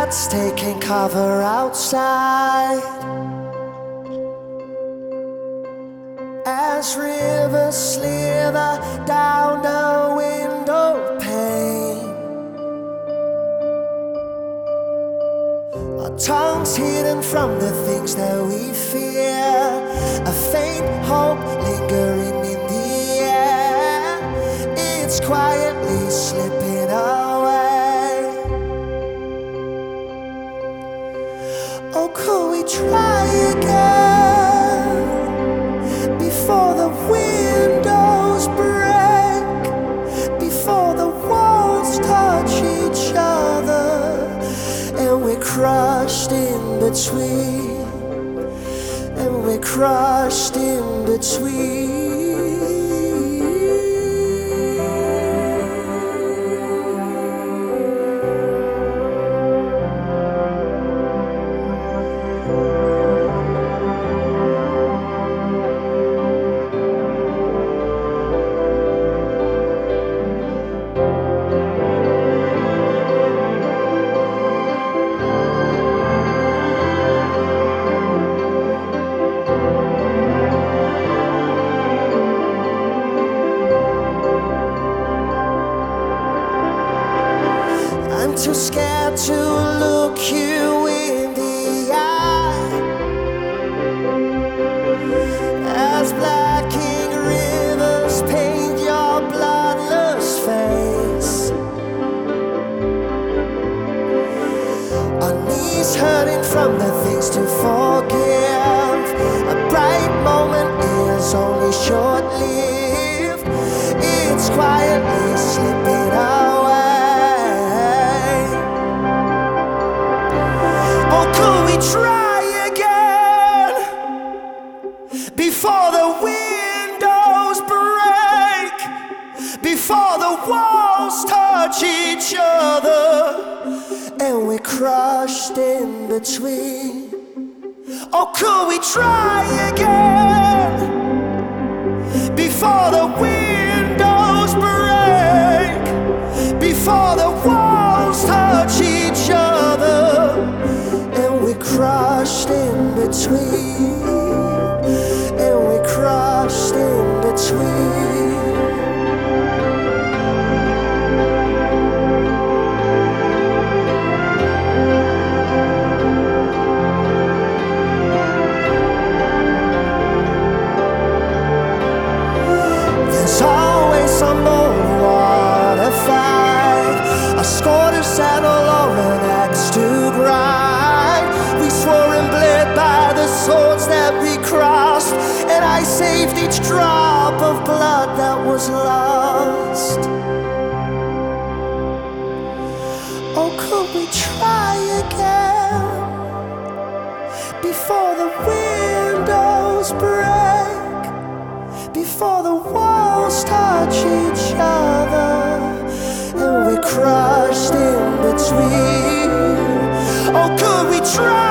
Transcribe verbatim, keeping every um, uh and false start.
cats taking cover outside, as rivers slither down the window pane. Our tongues hidden from the things that we fear, a faint hope lingering in the air. It's quietly slipping away. Oh, could we try again before the windows break, before the walls touch each other, and we're crushed in between, and we're crushed in between. I'm too scared to look you in the eye, as blackening rivers paint your bloodless face. Our knees hurting from the things to forgive. A bright moment is only short-lived. It's quietly slipping away. Or could we try again before the windows break, before the walls touch each other, and we're crushed in between? Or could we try again before the windows break, before the walls touch each other, and we're crushed in between, and we're crushed in between. There's always some more war to fight, a score to settle or an axe to grind. We swore and bled by the swords that we crossed, and I saved each drop of blood that was lost. Oh, could we try again before the windows break, before the walls touch each other, and we're crushed in between? Oh, could we try